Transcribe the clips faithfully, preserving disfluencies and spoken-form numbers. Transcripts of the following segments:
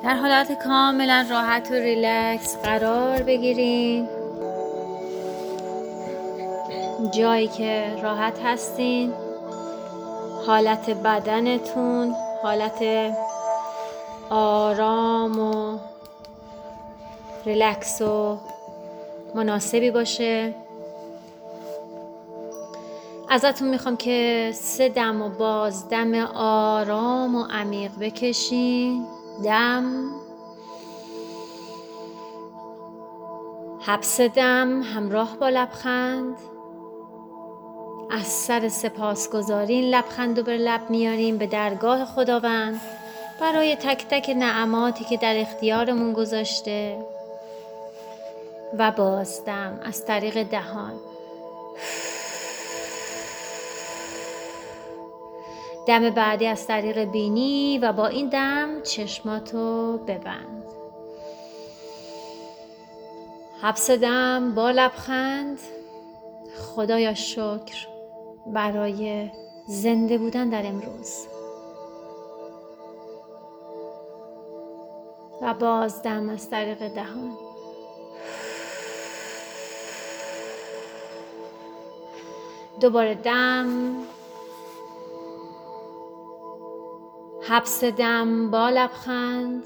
در حالت کاملا راحت و ریلکس قرار بگیرین، جایی که راحت هستین. حالت بدنتون حالت آرام و ریلکس و مناسبی باشه. ازتون میخوام که سه دم و بازدم آرام و عمیق بکشین. دم، حبس دم همراه با لبخند. از سر سپاسگزاری این لبخند رو بر لب میاریم به درگاه خداوند برای تک تک نعماتی که در اختیارمون گذاشته. و بازدم از طریق دهان. دم بعدی از طریق بینی و با این دم چشماتو ببند. حبس دم با لبخند. خدایا شکر برای زنده بودن در امروز. و بازدم از طریق دهان. دوباره دم، حبس دم با لبخند.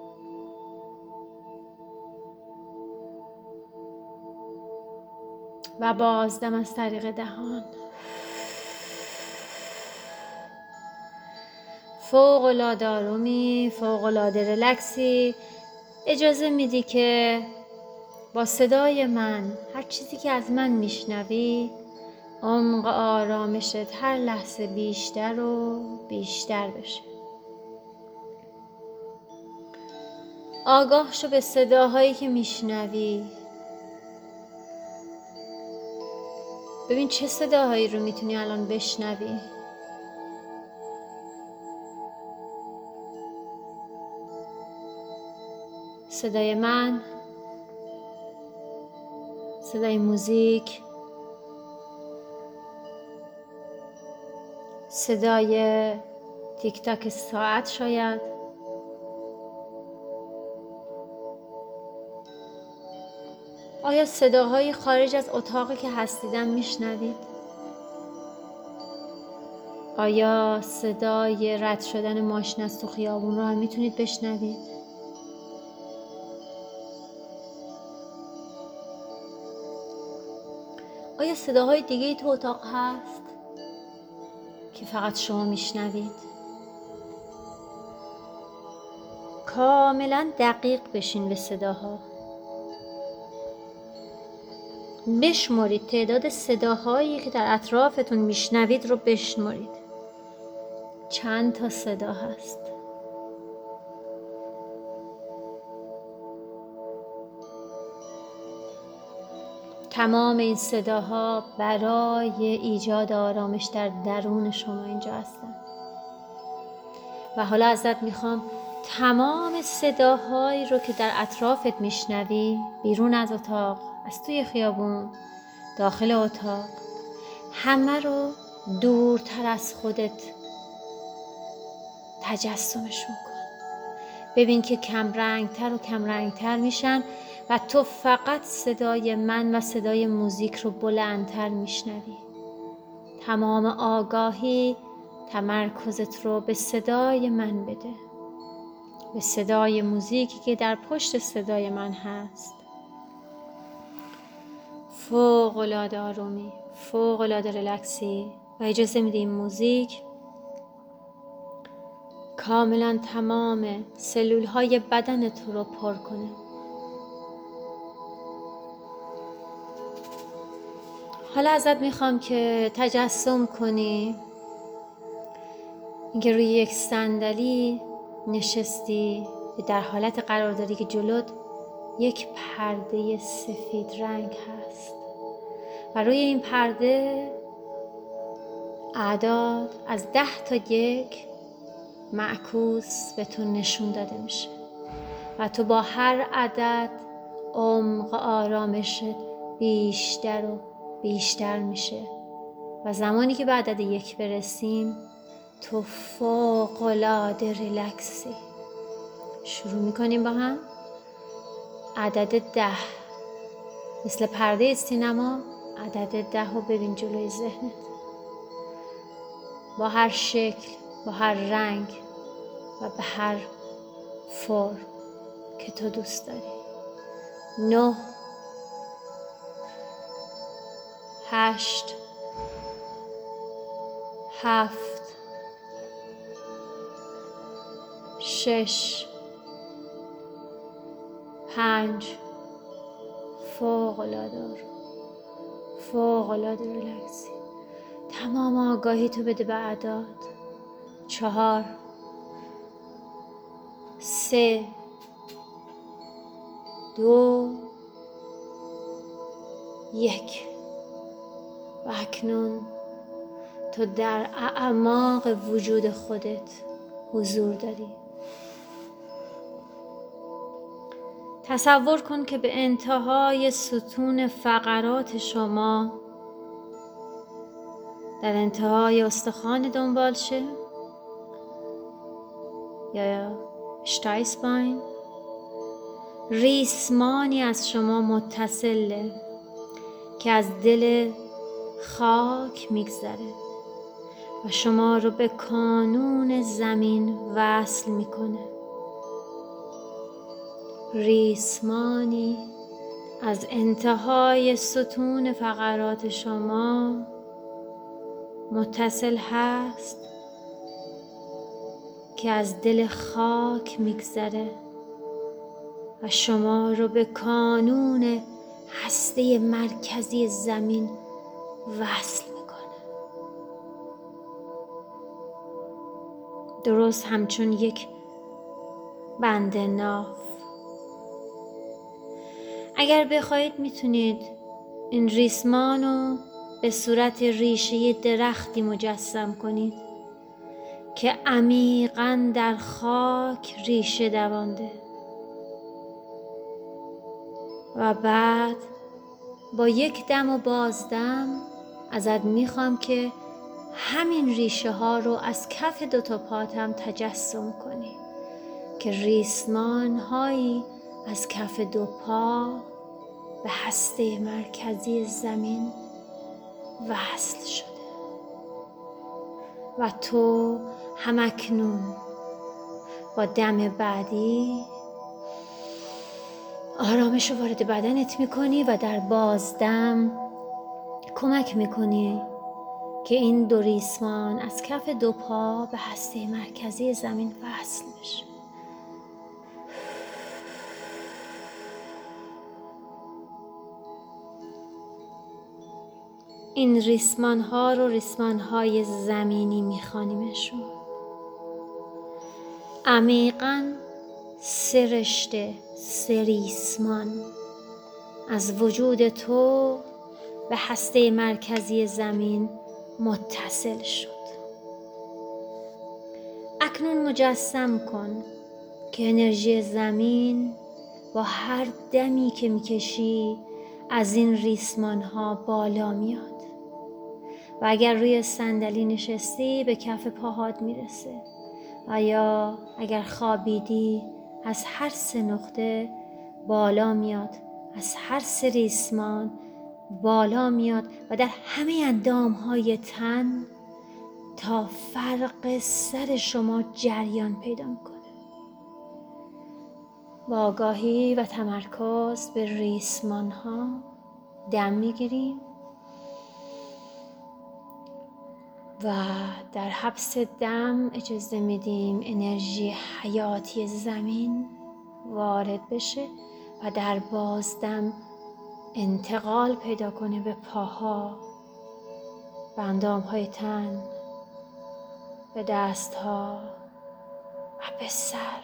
و بازدم از طریق دهان. فوق العاده آرومی، فوق العاده ریلکسی. اجازه میدی که با صدای من هر چیزی که از من میشنوی عمق آرامشت هر لحظه بیشتر و بیشتر بشه. آگاه شو به صداهایی که میشنوی. ببین چه صداهایی رو میتونی الان بشنوی. صدای من، صدای موزیک، صدای تیک تاک ساعت شاید، آیا صداهای خارج از اتاقی که هستیدن میشنوید؟ آیا صدای رد شدن ماشین از تو خیابون رو هم میتونید بشنوید؟ آیا صداهای دیگه ای تو اتاق هست که فقط شما میشنوید؟ کاملا دقیق بشین به صداها. بشمارید تعداد صداهایی که در اطرافتون میشنوید رو بشمارید. چند تا صدا هست؟ تمام این صداها برای ایجاد آرامش در درون شما اینجا هستن. و حالا ازت میخوام تمام صداهایی رو که در اطرافت میشنوی، بیرون از اتاق، از توی خیابون، داخل اتاق، همه رو دورتر از خودت تجسمشون کن. ببین که کم رنگتر و کم رنگتر میشن و تو فقط صدای من و صدای موزیک رو بلندتر میشنوی. تمام آگاهی تمرکزت رو به صدای من بده، به صدای موزیکی که در پشت صدای من هست. فوق العاده آرومی، فوق العاده ریلکسی. و اجازه میدی این موزیک کاملا تمام سلول های بدن تو رو پر کنه. حالا ازت میخوام که تجسم کنی اینکه روی یک صندلی نشستی، در حالت قرار داری که جلوت یک پرده سفید رنگ هست و روی این پرده اعداد از ده تا یک معکوس به تو نشون داده میشه و تو با هر عدد عمق آرامشت بیشتر و بیشتر میشه و زمانی که به عدد یک برسیم تو فوق العاده ریلکسی. شروع میکنیم با هم. عدد ده، مثل پرده سینما عدد ده رو ببین جلوی ذهنت، با هر شکل، با هر رنگ و به هر فرم که تو دوست داری. نه، هشت، هفت، شش، پنج، فوق‌العاده فوق‌العاده ریلکسی. تمام آگاهی تو بده به اعداد. چهار، سه، دو، یک. و اکنون تو در اعماق وجود خودت حضور داری. تصور کن که به انتهای ستون فقرات شما در انتهای استخوان دنبالشه یا شتایسپاین ریسمانی از شما متصله که از دل خاک میگذره و شما رو به کانون زمین وصل میکنه. ریسمانی از انتهای ستون فقرات شما متصل هست که از دل خاک میگذره و شما رو به کانون هسته مرکزی زمین وصل میکنه. درست همچون یک بند ناف. اگر بخواید میتونید این ریسمان رو به صورت ریشه درختی مجسم کنید که عمیقاً در خاک ریشه دوانده و بعد با یک دم و بازدم ازت میخوام که همین ریشه ها رو از کف دوتا پاتم تجسم کنی که ریسمان هایی از کف دو پا به هسته مرکزی زمین وصل شده و تو همکنون با دم بعدی آرامش رو وارد بدنت میکنی و در بازدم کمک میکنی که این دو ریسمان از کف دو پا به هسته مرکزی زمین وصل بشه. این ریسمان ها رو ریسمان های زمینی میخوانیمشون. عمیقاً سه رشته، سه ریسمان از وجود تو به هسته مرکزی زمین متصل شد. اکنون مجسم کن که انرژی زمین با هر دمی که میکشی از این ریسمان ها بالا میاد و اگر روی صندلی نشستی به کف پاهات میرسه و یا اگر خوابیدی از هر سه نقطه بالا میاد، از هر سه ریسمان بالا میاد و در همه اندام های تن تا فرق سر شما جریان پیدا میکنه. با آگاهی و تمرکز به ریسمان ها دم میگیریم و در حبس دم اجازه میدیم انرژی حیاتی زمین وارد بشه و در بازدم انتقال پیدا کنه به پاها، به اندامهای تن، به دستها و به سر.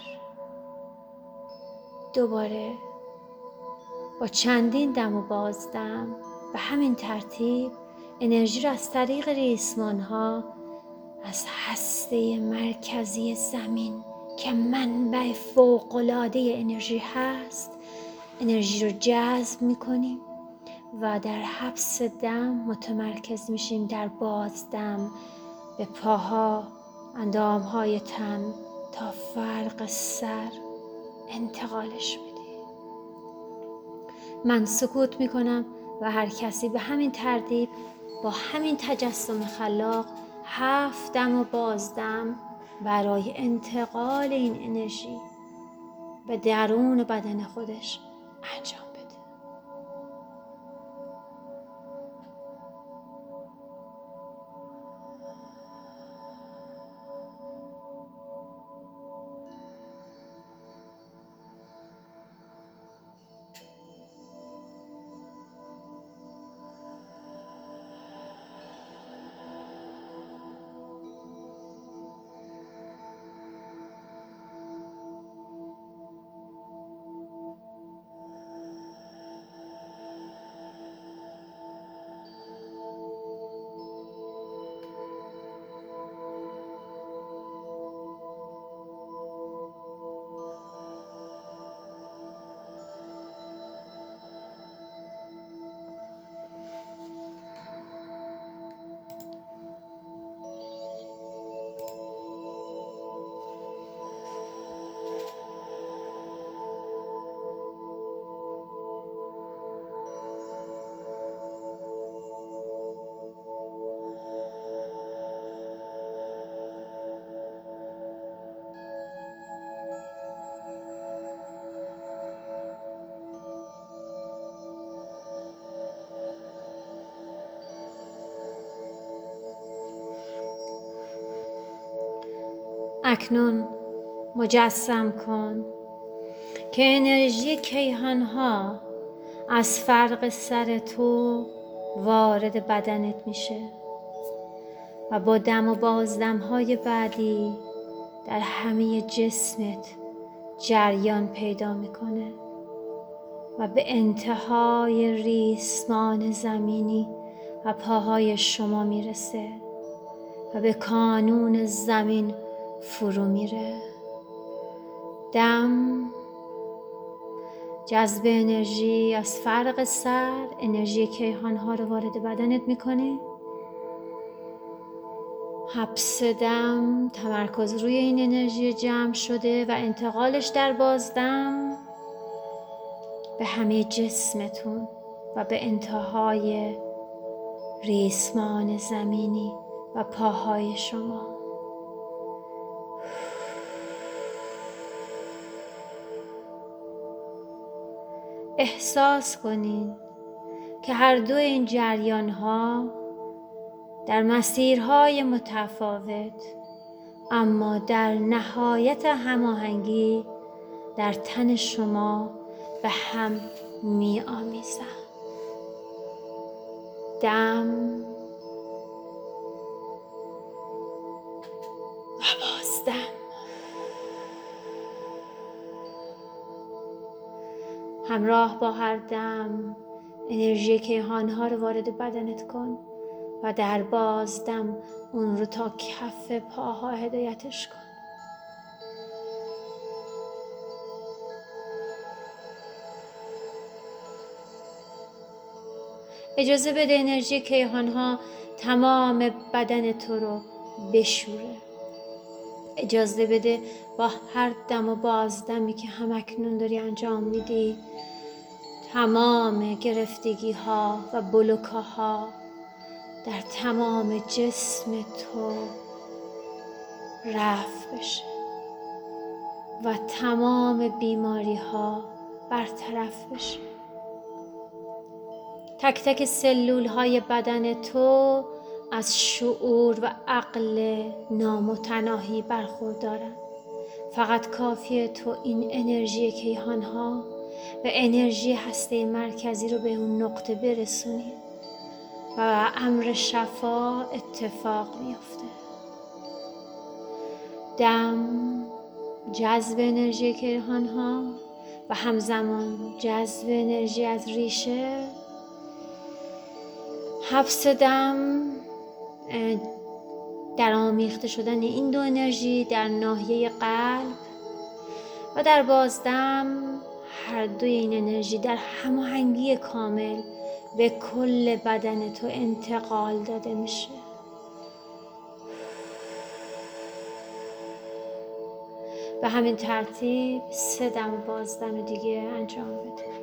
دوباره با چندین دم و بازدم به همین ترتیب انرژی را از طریق ریسمان ها از هسته مرکزی زمین که منبع فوق‌العاده انرژی هست انرژی رو جذب میکنیم و در حبس دم متمرکز میشیم در بازدم به پاها، اندامهای تن تا فرق سر انتقالش میدی. من سکوت میکنم و هر کسی به همین ترتیب با همین تجسم خلاق هفت دم و بازدم برای انتقال این انرژی به درون بدن خودش انجام بده. اکنون مجسم کن که انرژی کیهان‌ها از فرق سر تو وارد بدنت میشه و با دم و بازدم‌های بعدی در همه جسمت جریان پیدا میکنه و به انتهای ریسمان زمینی و پاهای شما میرسه و به کانون زمین فرو میره. دم جذب انرژی از فرق سر، انرژی کیهان‌ها رو وارد بدنت میکنه. حبس دم، تمرکز روی این انرژی جمع شده و انتقالش در بازدم به همه جسمتون و به انتهای ریسمان زمینی و پاهای شما. احساس کنین که هر دو این جریان ها در مسیرهای متفاوت اما در نهایت هماهنگی در تن شما به هم می آمیزند. دم و بازدم. همراه با هر دم انرژی کیهان‌ها رو وارد بدنت کن و در بازدم اون رو تا کف پاها هدایتش کن. اجازه بده انرژی کیهان‌ها تمام بدن تو رو بشوره. اجازه بده با هر دم و بازدمی که همکنون داری انجام میدی تمام گرفتگی ها و بلوک‌ها در تمام جسم تو رفع بشه و تمام بیماری ها برطرف بشه. تک تک سلول های بدن تو از شعور و عقل نامتناهی برخوردارند. فقط کافیه تو این انرژی کیهان ها و انرژی هسته مرکزی رو به اون نقطه برسونی و امر شفا اتفاق میفته. دم جذب انرژی کیهان ها و همزمان جذب انرژی از ریشه. حبس دم در آمیخته شدن این دو انرژی در ناحیه قلب و در بازدم هر دوی این انرژی در هماهنگی کامل به کل بدن تو انتقال داده میشه. به همین ترتیب سه دم و بازدم دیگه انجام بده.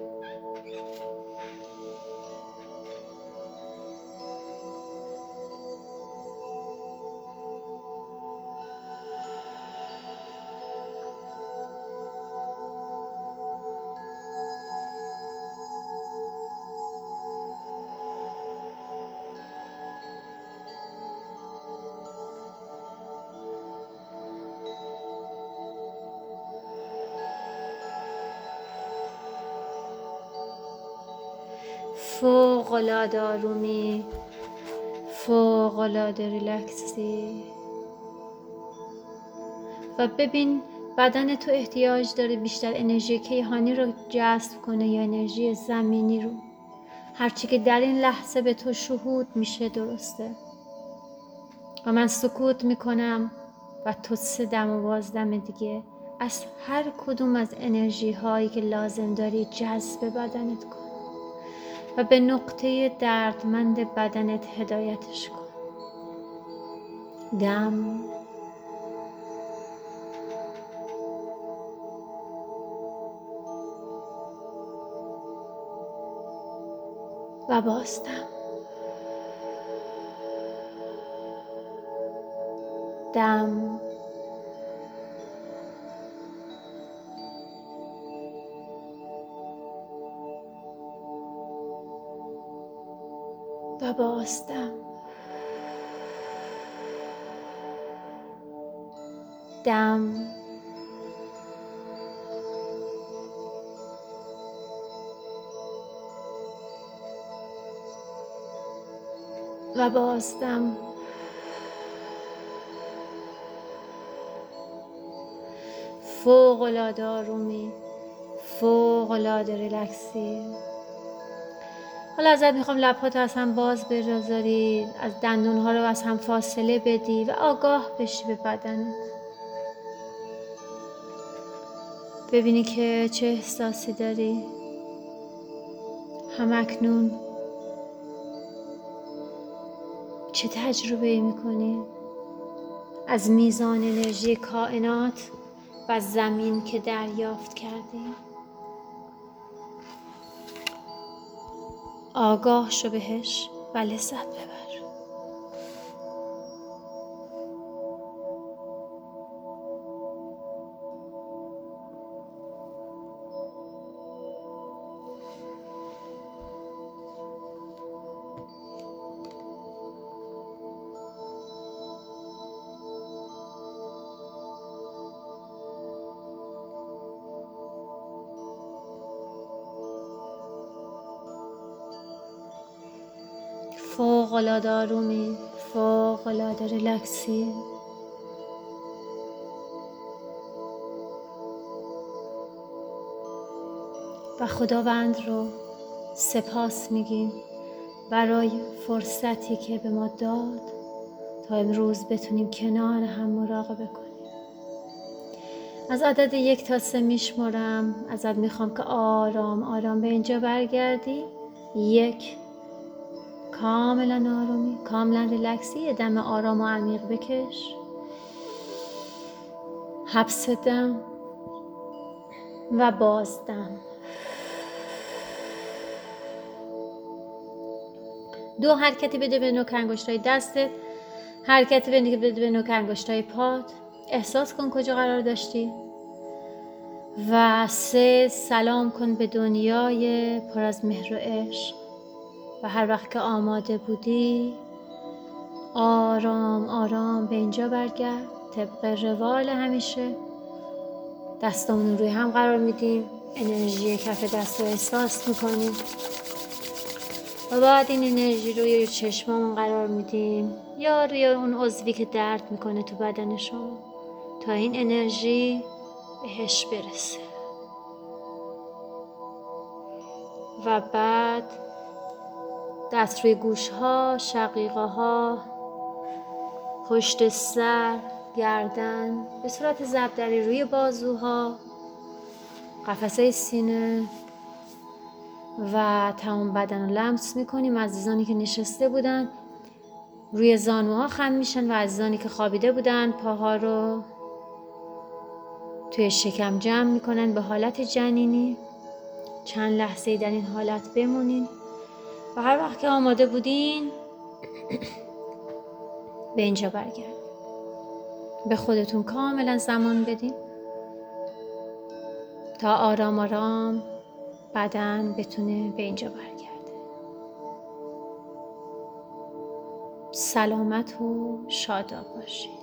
فوق‌العاده آرومی، فوق‌العاده ریلکسی و ببین بدن تو احتیاج داره بیشتر انرژی کیهانی رو جذب کنه یا انرژی زمینی رو. هرچی که در این لحظه به تو شهود میشه درسته و من سکوت میکنم و تو سه دم و بازدم دیگه از هر کدوم از انرژی هایی که لازم داری جذب بدنت کن و به نقطه دردمند بدنت هدایتش کن. دم و بازدم، دم و بازدم، دم و بازدم. فوق‌العاده آرومی، فوق‌العاده ریلکسی. حالا ازت میخوام لب‌هات از هم باز بذاری، از دندون‌ها رو از هم فاصله بدی و آگاه بشی به بدنت. ببینی که چه احساسی داری. همکنون چه تجربه‌ای میکنی از میزان انرژی کائنات و زمین که دریافت کردی. آگاه شو بهش و لذت ببر. فوق‌العاده آرومی، فوق‌العاده ریلکسی. و خداوند رو سپاس میگیم برای فرصتی که به ما داد تا امروز بتونیم کنار هم مراقبه کنیم. از عدد یک تا سه میشمرم، ازت میخوام که آرام آرام به اینجا برگردی. یک، کاملا آرومی، کاملا ریلکسی. یه دم آرام و عمیق بکش، حبس دم و بازدم. دو، حرکتی بده به نوک انگشتای دستت، حرکتی بده بده به نوک انگشتای پات. احساس کن کجا قرار داشتی. و سه، سلام کن به دنیای پر از مهر و عشق و هر وقت که آماده بودی آرام آرام به اینجا برگرد. طبق روال همیشه دستامون روی هم قرار میدیم، انرژی کف دست رو احساس میکنیم و بعد این انرژی رو روی چشمامون قرار میدیم یا روی اون عضوی که درد میکنه تو بدن شما تا این انرژی بهش برسه. و بعد دست روی گوش ها، شقیقه ها، پشت سر، گردن، به صورت ضربدری روی بازوها، قفسه سینه و تمام بدن رو لمس میکنیم. عزیزانی که نشسته بودن روی زانوها خم میشن و عزیزانی که خوابیده بودن پاها رو توی شکم جمع میکنن به حالت جنینی. چند لحظه در این حالت بمونین و هر وقت که آماده بودین به اینجا برگردین. به خودتون کاملا زمان بدین تا آرام آرام بدن بتونه به اینجا برگرده. سلامت و شاداب باشید.